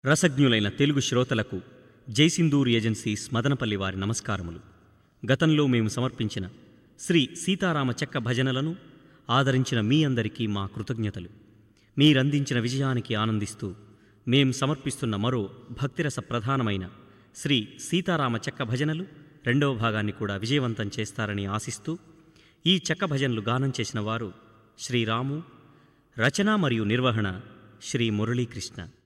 రసజ్ఞులైన తెలుగు శ్రోతలకు జైసింధూర్ ఏజెన్సీస్ మదనపల్లి వారి నమస్కారములు. గతంలో మేము సమర్పించిన శ్రీ సీతారామ చెక్క భజనలను ఆదరించిన మీ అందరికీ మా కృతజ్ఞతలు. మీరందించిన విజయానికి ఆనందిస్తూ మేం సమర్పిస్తున్న మరో భక్తిరస ప్రధానమైన శ్రీ సీతారామ చెక్క భజనలు రెండవ భాగాన్ని కూడా విజయవంతం చేస్తారని ఆశిస్తూ ఈ చెక్క భజనలు గానం చేసిన వారు శ్రీరాము, రచన మరియు నిర్వహణ శ్రీ మురళీకృష్ణ.